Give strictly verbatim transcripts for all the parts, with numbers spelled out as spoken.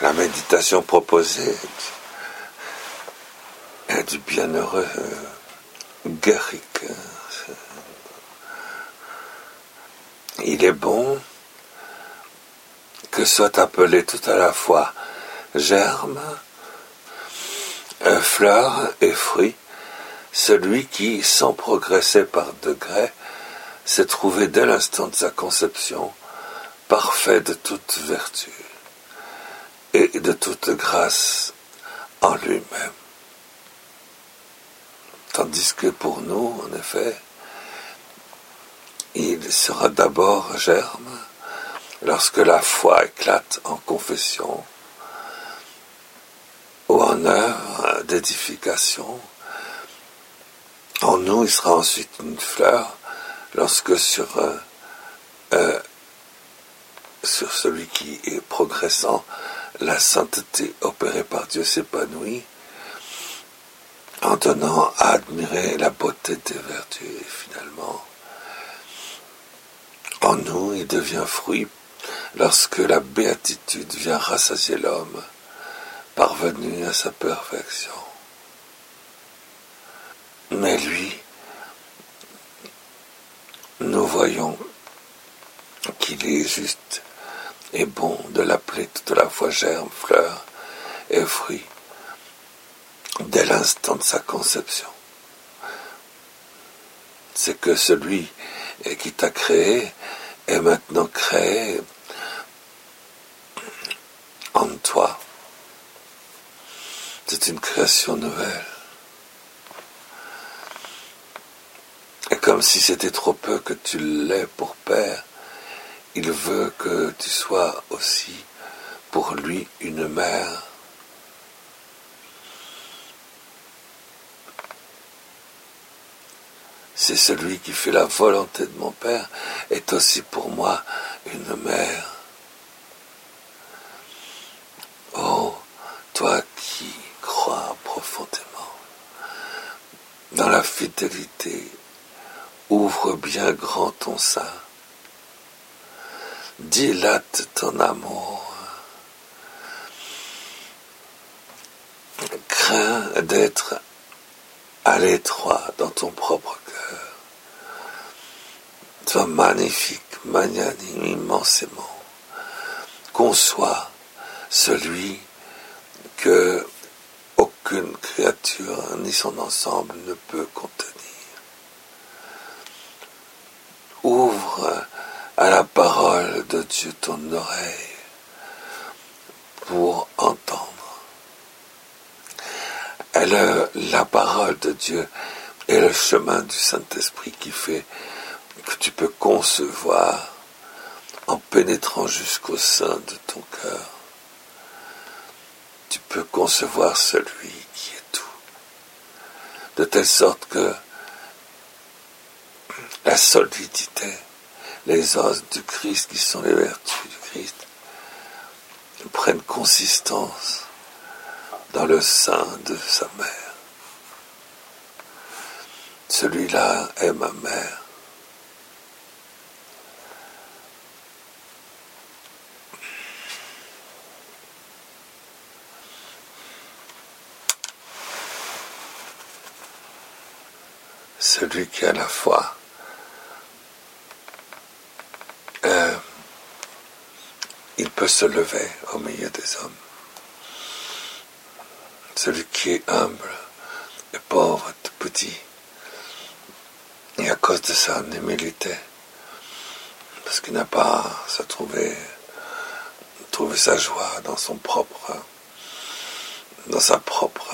La méditation proposée est du bienheureux Guerric. Il est bon que soit appelé tout à la fois germe, fleur et fruit, celui qui, sans progresser par degrés, s'est trouvé dès l'instant de sa conception parfait de toute vertu et de toute grâce en lui-même. Tandis que pour nous, en effet, il sera d'abord germe lorsque la foi éclate en confession ou en œuvre d'édification. En nous, il sera ensuite une fleur lorsque sur, euh, euh, sur celui qui est progressant, la sainteté opérée par Dieu s'épanouit en donnant à admirer la beauté des vertus. Et finalement, en nous, il devient fruit lorsque la béatitude vient rassasier l'homme, parvenu à sa perfection. Mais lui, nous voyons qu'il est juste et bon de l'appeler tout à la fois germe, fleur et fruit, dès l'instant de sa conception. C'est que celui qui t'a créé est maintenant créé en toi. C'est une création nouvelle. Et comme si c'était trop peu que tu l'aies pour père, il veut que tu sois aussi pour lui une mère. C'est celui qui fait la volonté de mon père est aussi pour moi une mère. Oh, toi qui crois profondément dans la fidélité, ouvre bien grand ton sein, dilate ton amour, crains d'être à l'étroit dans ton propre cœur. Sois magnifique, magnanime, immensément. Conçois celui que aucune créature ni son ensemble ne peut contenir. Ouvre à la parole de Dieu ton oreille pour entendre. Elle, la parole de Dieu est le chemin du Saint-Esprit qui fait que tu peux concevoir en pénétrant jusqu'au sein de ton cœur. Tu peux concevoir celui qui est tout. De telle sorte que la solidité, les os du Christ qui sont les vertus du Christ, prennent consistance dans le sein de sa mère. Celui-là est ma mère. Celui qui a la foi, euh, il peut se lever au milieu des hommes. Celui qui est humble et pauvre, tout petit, et à cause de sa humilité, parce qu'il n'a pas à trouver, trouver sa joie dans son propre, dans sa propre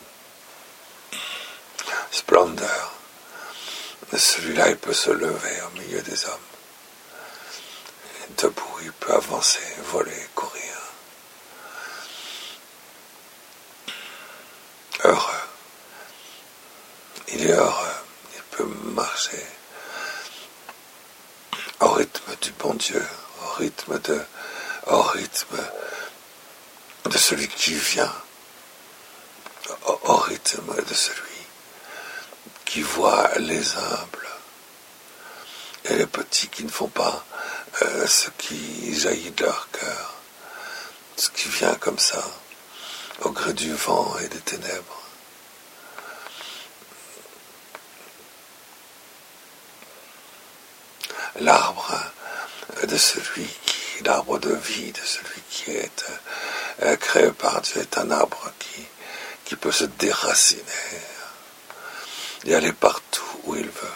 splendeur. Mais celui-là, il peut se lever au milieu des hommes. Et debout, il peut avancer, voler, courir. Heureux. Il est heureux. Il peut marcher au rythme du bon Dieu, au rythme de, au rythme de celui qui vient, au, au rythme de celui qui voit les humbles et les petits qui ne font pas euh, ce qui jaillit de leur cœur. ce qui vient comme ça, au gré du vent et des ténèbres. L'arbre de celui qui, l'arbre de vie de celui qui est euh, créé par Dieu est un arbre qui, qui peut se déraciner et aller partout où il veut.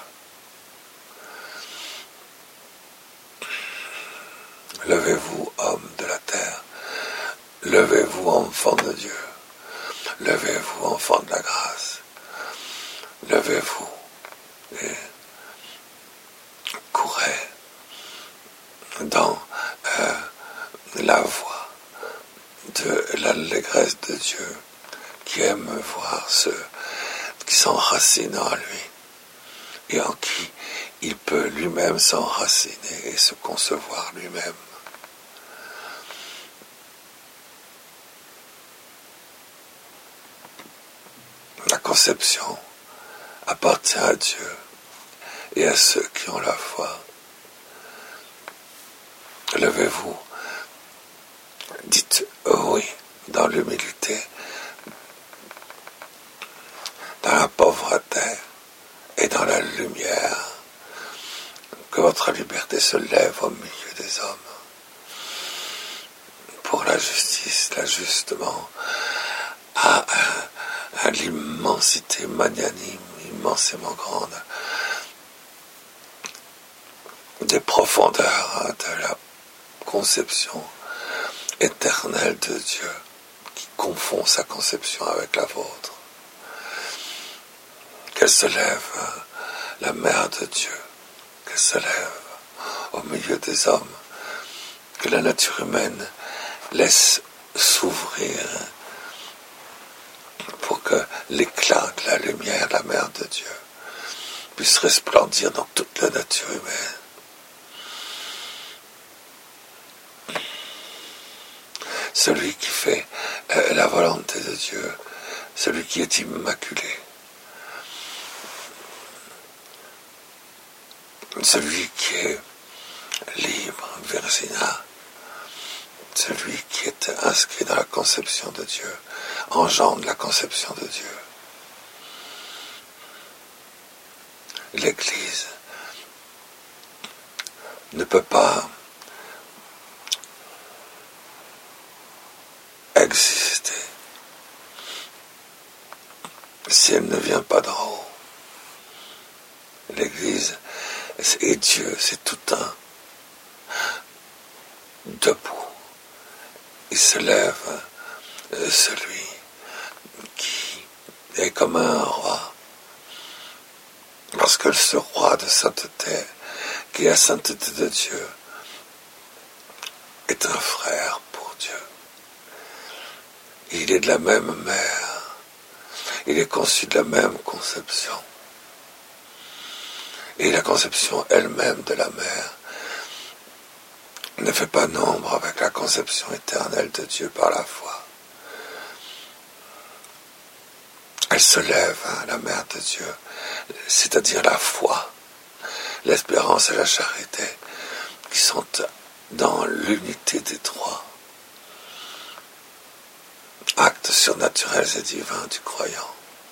Levez-vous, hommes de la terre, levez-vous, enfants de Dieu, levez-vous, enfants de la grâce, levez-vous et courez dans euh, la voie de l'allégresse de Dieu, qui aime voir ceux qui s'enracinent en lui et en qui il peut lui-même s'enraciner et se concevoir lui-même. La conception appartient à Dieu et à ceux qui ont la foi. Levez-vous, dites oui dans l'humilité, dans la pauvreté et dans la lumière, que votre liberté se lève au milieu des hommes. Pour la justice, l'ajustement à, à, à l'immensité magnanime, immensément grande, des profondeurs de la conception éternelle de Dieu, qui confond sa conception avec la vôtre. Qu'elle se lève, la mère de Dieu, qu'elle se lève au milieu des hommes, que la nature humaine laisse s'ouvrir pour que l'éclat de la lumière, la mère de Dieu, puisse resplendir dans toute la nature humaine. Celui qui fait euh, la volonté de Dieu, celui qui est immaculé, celui qui est libre, virginal, celui qui est inscrit dans la conception de Dieu, engendre la conception de Dieu. L'Église ne peut pas exister si elle ne vient pas d'en haut. L'Église et Dieu, c'est tout un. Debout, il se lève euh, celui qui est comme un roi, parce que ce roi de sainteté, qui est la sainteté de Dieu, est un frère pour Dieu. Il est de la même mère, il est conçu de la même conception. Et la conception elle-même de la mère ne fait pas nombre avec la conception éternelle de Dieu par la foi. Elle se lève, hein, la mère de Dieu, c'est-à-dire la foi, l'espérance et la charité, qui sont dans l'unité des trois actes surnaturels et divins du croyant.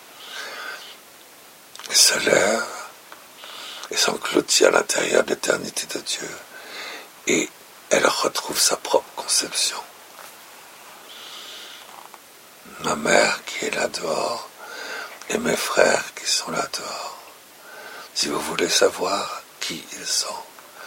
Elle se lève et s'engloutit à l'intérieur de l'éternité de Dieu, et elle retrouve sa propre conception. Ma mère qui est là dehors, et mes frères qui sont là dehors, si vous voulez savoir qui ils sont,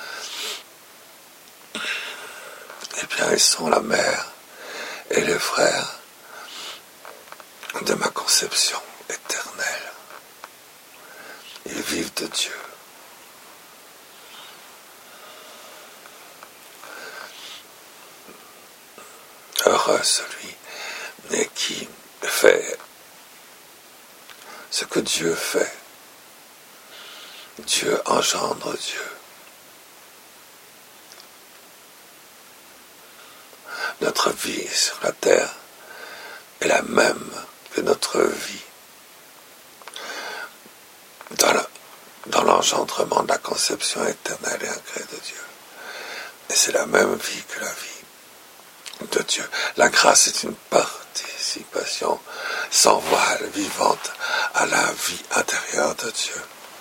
eh bien ils sont la mère et les frères de ma conception éternelle. Ils vivent de Dieu. Heureux celui qui fait ce que Dieu fait. Dieu engendre Dieu. Notre vie sur la terre est la même que notre vie dans, la, dans l'engendrement de la conception éternelle et incrée de Dieu. Et c'est la même vie que la vie de Dieu. La grâce est une participation sans voile, vivante, à la vie intérieure de Dieu.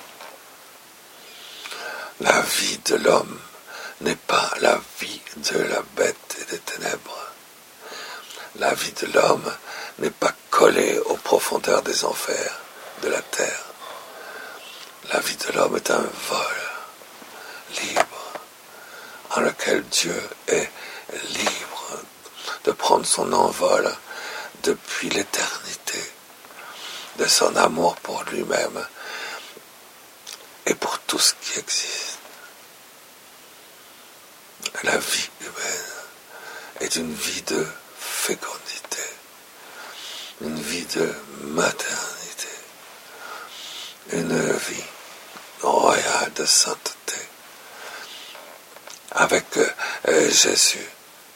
La vie de l'homme n'est pas la vie de la bête et des ténèbres. La vie de l'homme n'est pas collée aux profondeurs des enfers de la terre. La vie de l'homme est un vol libre, en lequel Dieu est libre de prendre son envol depuis l'éternité, de son amour pour lui-même et pour tout ce qui existe. La vie humaine est une vie de fécondité, une vie de maternité, une vie royale de sainteté. Avec euh, Jésus,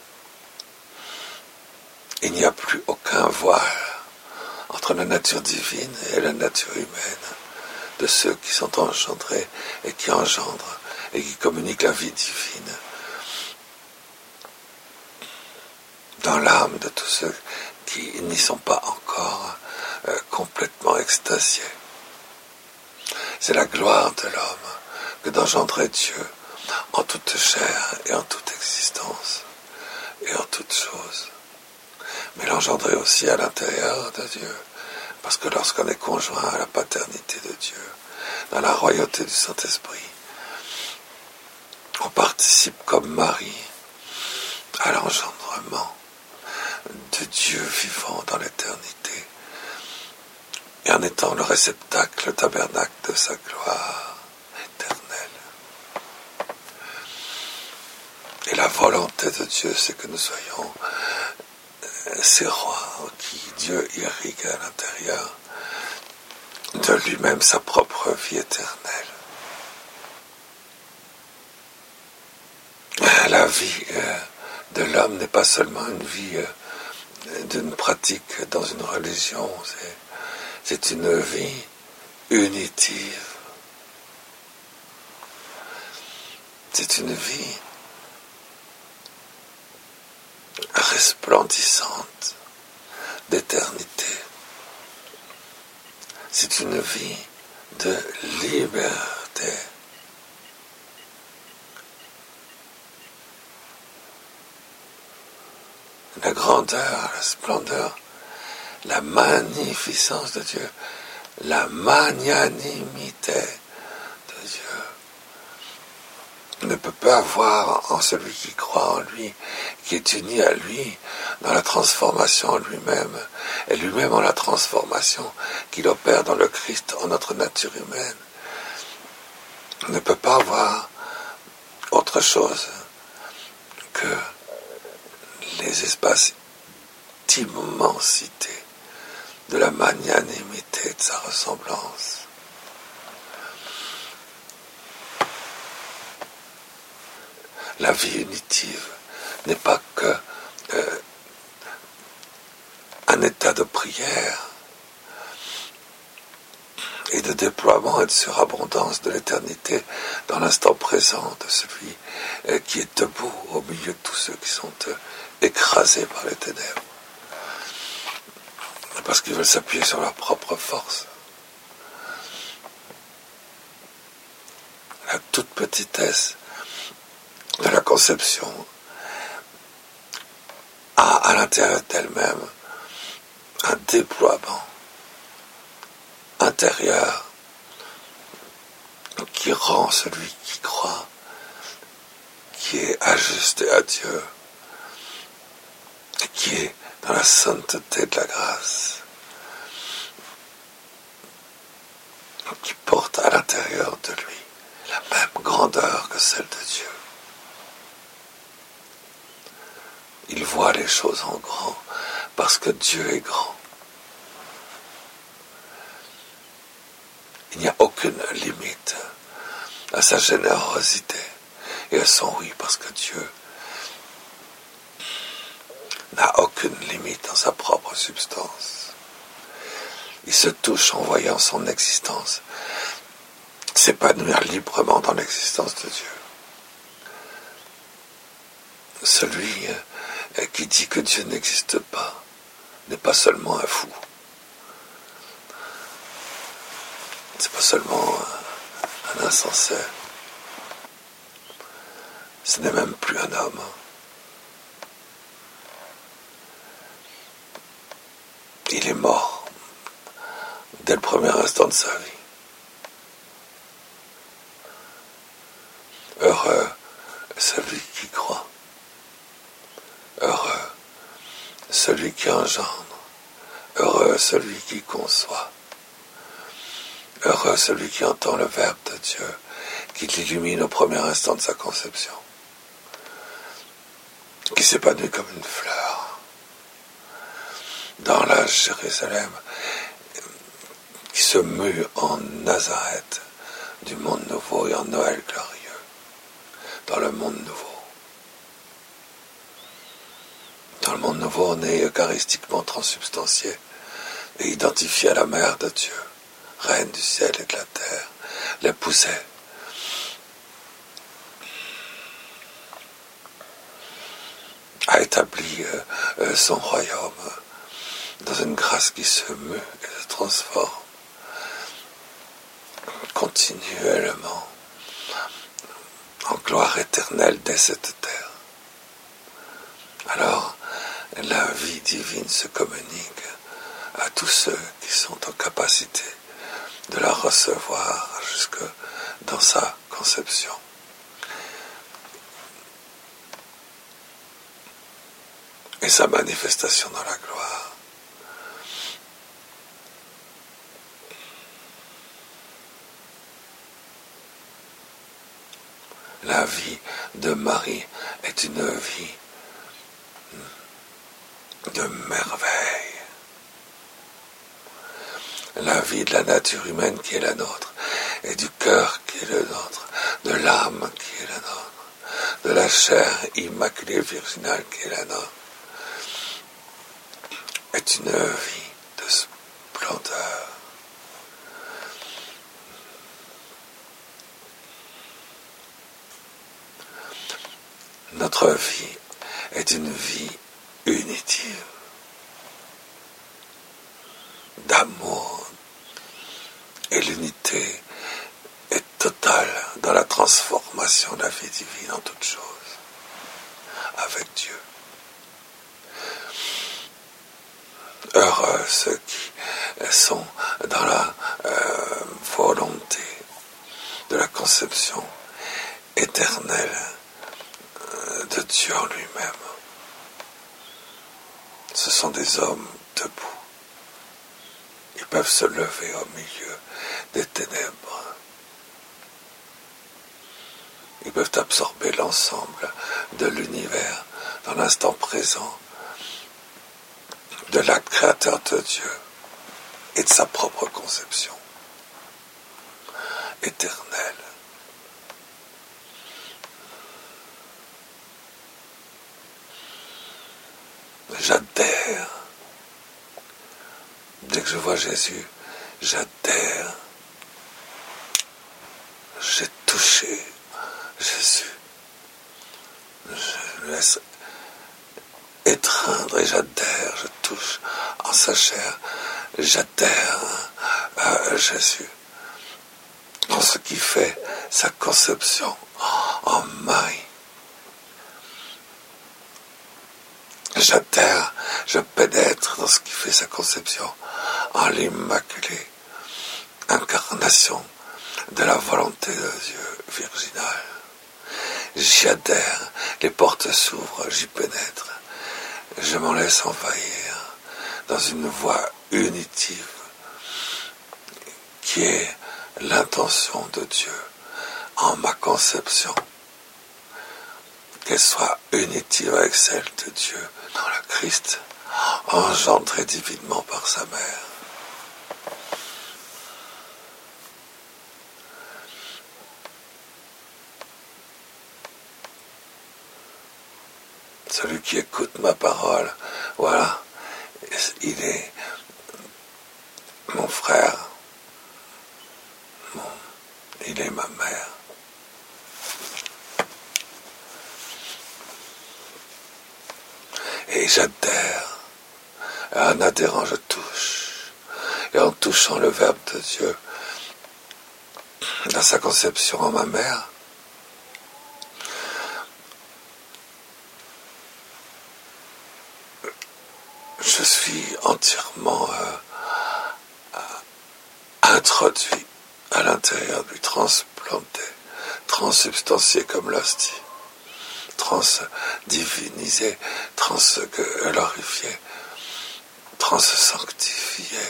il n'y a plus aucun voile entre la nature divine et la nature humaine de ceux qui sont engendrés et qui engendrent et qui communiquent la vie divine dans l'âme de tous ceux qui n'y sont pas encore euh, complètement extasiés. C'est la gloire de l'homme que d'engendrer Dieu en toute chair et en toute existence et en toute chose. Mais l'engendrer aussi à l'intérieur de Dieu, parce que lorsqu'on est conjoint à la paternité de Dieu, dans la royauté du Saint-Esprit, on participe comme Marie à l'engendrement de Dieu vivant dans l'éternité, et en étant le réceptacle, le tabernacle de sa gloire éternelle. Et la volonté de Dieu, c'est que nous soyons ces rois qui Dieu irrigue à l'intérieur de lui-même sa propre vie éternelle. La vie de l'homme n'est pas seulement une vie d'une pratique dans une religion, c'est, c'est une vie unitive. C'est une vie resplendissante d'éternité. C'est une vie de liberté. La grandeur, la splendeur, la magnificence de Dieu, la magnanimité de Dieu ne peut pas avoir en celui qui croit en lui, qui est uni à lui dans la transformation en lui-même, et lui-même en la transformation qu'il opère dans le Christ en notre nature humaine. On ne peut pas avoir autre chose que les espaces d'immensité, de la magnanimité de sa ressemblance. La vie unitive n'est pas que euh, un état de prière et de déploiement et de surabondance de l'éternité dans l'instant présent de celui euh, qui est debout au milieu de tous ceux qui sont euh, écrasés par les ténèbres, parce qu'ils veulent s'appuyer sur leur propre force. La toute petitesse de la conception a à l'intérieur d'elle-même un déploiement intérieur qui rend celui qui croit, qui est ajusté à Dieu, et qui est dans la sainteté de la grâce, qui porte à l'intérieur de lui la même grandeur que celle de Dieu. Il voit les choses en grand parce que Dieu est grand. Il n'y a aucune limite à sa générosité et à son oui, parce que Dieu n'a aucune limite dans sa propre substance. Il se touche en voyant son existence s'épanouir librement dans l'existence de Dieu. Celui et qui dit que Dieu n'existe pas n'est pas seulement un fou. C'est pas seulement un, un insensé. Ce n'est même plus un homme. Il est mort dès le premier instant de sa vie. Heureux celui qui croit. Heureux celui qui engendre. Heureux celui qui conçoit. Heureux celui qui entend le Verbe de Dieu, qui l'illumine au premier instant de sa conception, qui s'épanouit comme une fleur dans la Jérusalem, qui se mue en Nazareth du monde nouveau et en Noël glorieux, dans le monde nouveau. Dans le monde nouveau, on est eucharistiquement transubstantié et identifié à la Mère de Dieu, Reine du ciel et de la terre, l'épousée. A établi euh, euh, son royaume dans une grâce qui se meut et se transforme continuellement en gloire éternelle dès cette terre. Alors, la vie divine se communique à tous ceux qui sont en capacité de la recevoir jusque dans sa conception. Et sa manifestation dans la gloire. La vie de Marie est une vie de merveille. La vie de la nature humaine qui est la nôtre, et du cœur qui est le nôtre, de l'âme qui est la nôtre, de la chair immaculée virginale qui est la nôtre, est une vie de splendeur. Notre vie est une vie unitive, d'amour, et l'unité est totale dans la transformation de la vie divine en toutes choses, avec Dieu. Heureux ceux qui sont dans la euh, volonté de la conception éternelle de Dieu en lui-même. Ce sont des hommes debout. Ils peuvent se lever au milieu des ténèbres. Ils peuvent absorber l'ensemble de l'univers dans l'instant présent, de l'acte créateur de Dieu et de sa propre conception éternelle. J'adhère. Dès que je vois Jésus, j'adhère. J'ai touché Jésus. Je le laisse étreindre et j'adhère, je touche en sa chair. J'adhère à Jésus. Dans ce qui fait sa conception en Marie. J'adhère, je pénètre dans ce qui fait sa conception en l'Immaculée incarnation de la volonté de Dieu virginale. J'y adhère, les portes s'ouvrent, j'y pénètre, je m'en laisse envahir dans une voie unitive qui est l'intention de Dieu en ma conception, qu'elle soit unitive avec celle de Dieu dans le Christ, engendré divinement par sa mère. Celui qui écoute ma parole, voilà, il est mon frère, mon, il est ma mère. j'adhère. Et en adhérant, je touche. Et en touchant le Verbe de Dieu, dans sa conception en ma mère, je suis entièrement euh, introduit à l'intérieur de lui, transplanté, transsubstantié comme l'hostie, transdivinisé, transglorifié, transsanctifié.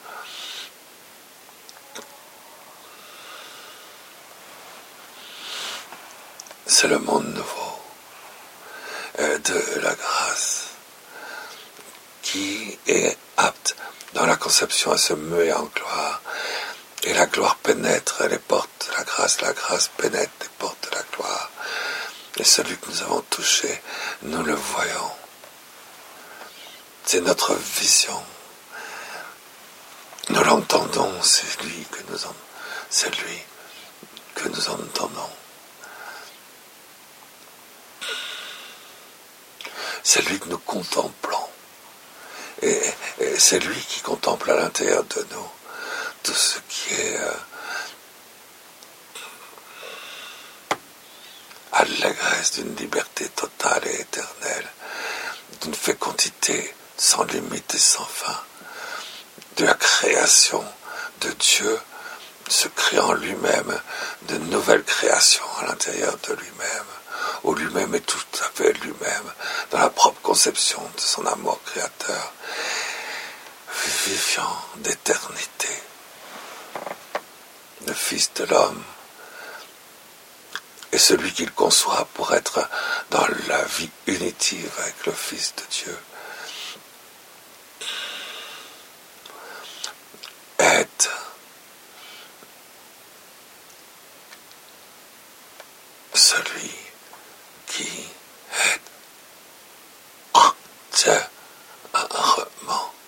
C'est le monde nouveau de la grâce qui est apte dans la conception à se muer en gloire. Et la gloire pénètre les portes de la grâce, la grâce pénètre les portes de la gloire. Et celui que nous avons touché, nous le voyons. C'est notre vision. Nous l'entendons, c'est lui que nous en, c'est lui que nous entendons. C'est lui que nous contemplons. Et, et c'est lui qui contemple à l'intérieur de nous tout ce qui est euh, allégresse d'une liberté totale et éternelle, d'une fécondité sans limite et sans fin, de la création de Dieu, se créant lui-même de nouvelles créations à l'intérieur de lui-même, où lui-même est tout à fait lui-même, dans la propre conception de son amour créateur, vivant d'éternité, le Fils de l'homme, et celui qu'il conçoit pour être dans la vie unitive avec le Fils de Dieu, est celui qui est entièrement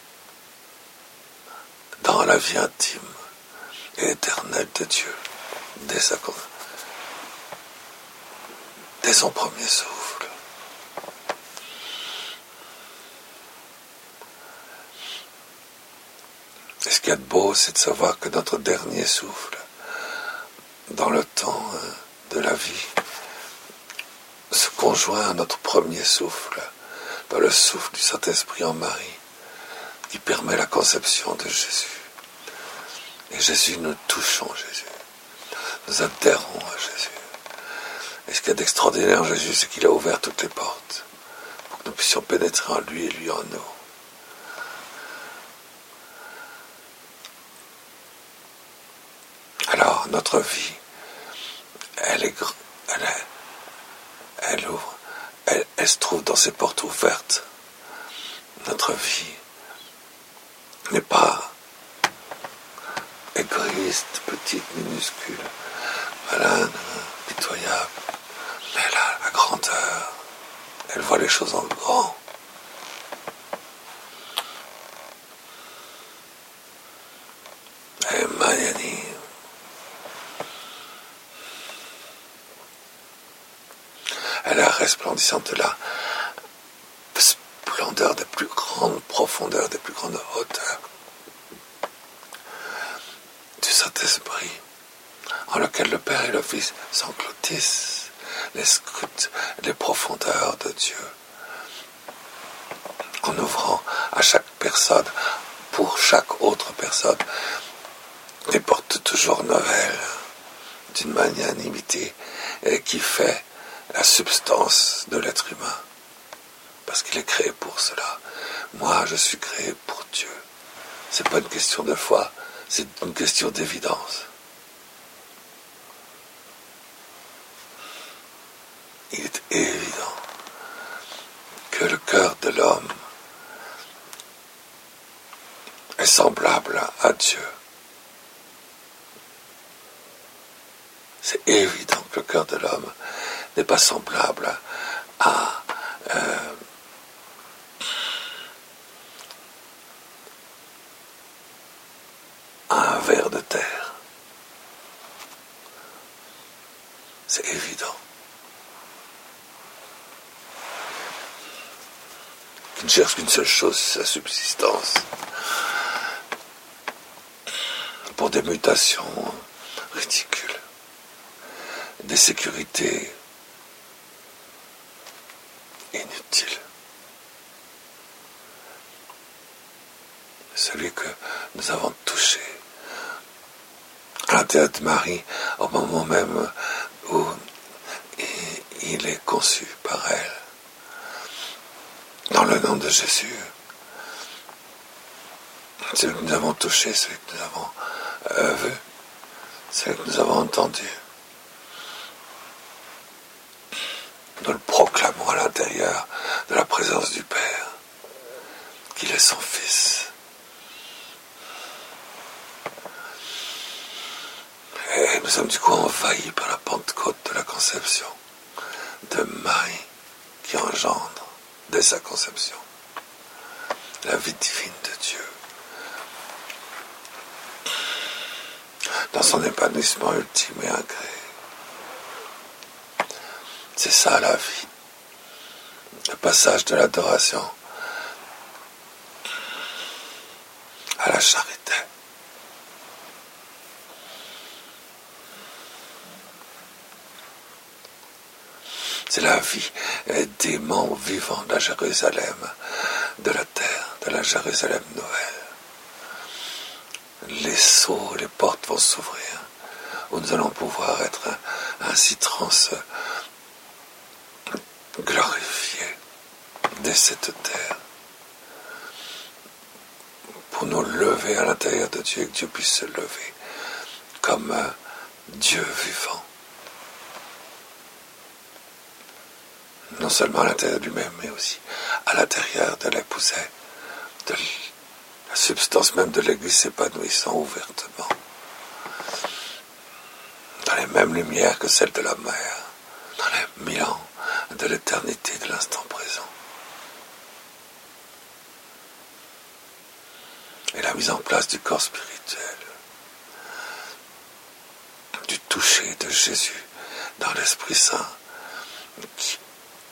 dans la vie intime et éternelle de Dieu, dès, sa, dès son premier souffle. Et ce qu'il y a de beau, c'est de savoir que notre dernier souffle, dans le temps de la vie, se conjoint à notre premier souffle, dans le souffle du Saint-Esprit en Marie, qui permet la conception de Jésus. Et Jésus, nous touchons Jésus. Nous adhérons à Jésus. Et ce qu'il y a d'extraordinaire en Jésus, c'est qu'il a ouvert toutes les portes pour que nous puissions pénétrer en lui et lui en nous. Alors, notre vie, elle est, elle, est, elle ouvre, elle, elle se trouve dans ces portes ouvertes. Notre vie n'est pas égoïste, petite, minuscule, malade, pitoyable, mais elle a la grandeur, elle voit les choses en grand. Elle est magnanime. Elle est resplendissante de la splendeur des plus grandes profondeurs, des plus grandes hauteurs du Saint-Esprit, en lequel le Père et le Fils s'engloutissent, les scrutent les profondeurs de Dieu, en ouvrant à chaque personne, pour chaque autre personne, des portes toujours nouvelles, d'une magnanimité qui fait la substance de l'être humain, parce qu'il est créé pour cela. Moi, je suis créé pour Dieu. C'est pas une question de foi, c'est une question d'évidence. Il est évident que le cœur de l'homme est semblable à Dieu. C'est évident que le cœur de l'homme n'est pas semblable à euh, un ver de terre. C'est évident. ne cherche qu'une seule chose, sa subsistance. Pour des mutations ridicules, des sécurités inutiles. Celui que nous avons touché à l'intérieur de Marie au moment même où il est conçu par elle. Dans le nom de Jésus, celui que nous avons touché, celui que nous avons euh, vu, celui que nous avons entendu, nous le proclamons à l'intérieur de la présence du Père, qu'il est son Fils. Et nous sommes du coup envahis par la Pentecôte de la conception de Marie qui engendre dès sa conception la vie divine de Dieu. Dans son épanouissement ultime et agréé. C'est ça la vie. Le passage de l'adoration à la charité. C'est la vie des membres vivants de la Jérusalem de la terre, de la Jérusalem nouvelle. Les sceaux, les portes vont s'ouvrir, où nous allons pouvoir être ainsi trans glorifiés dès cette terre, pour nous lever à l'intérieur de Dieu, et que Dieu puisse se lever comme un Dieu vivant. Non seulement à l'intérieur du même, mais aussi à l'intérieur de l'épousette, de la substance même de l'Église s'épanouissant ouvertement, dans les mêmes lumières que celles de la mer, dans les mille ans de l'éternité de l'instant présent. Et la mise en place du corps spirituel, du toucher de Jésus dans l'Esprit Saint, qui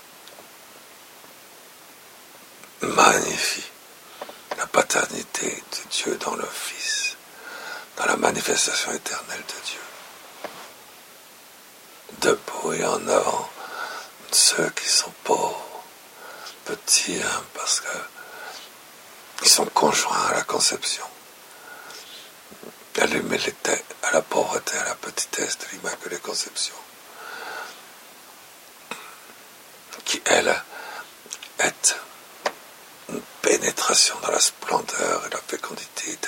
magnifie la paternité de Dieu dans le Fils, dans la manifestation éternelle de Dieu. Debout et en avant, ceux qui sont pauvres, petits, hein, parce que ils sont conjoints à la conception. À l'humilité, à la pauvreté, à la petitesse de l'Immaculée Conception, qui, elle, est une pénétration dans la splendeur et la fécondité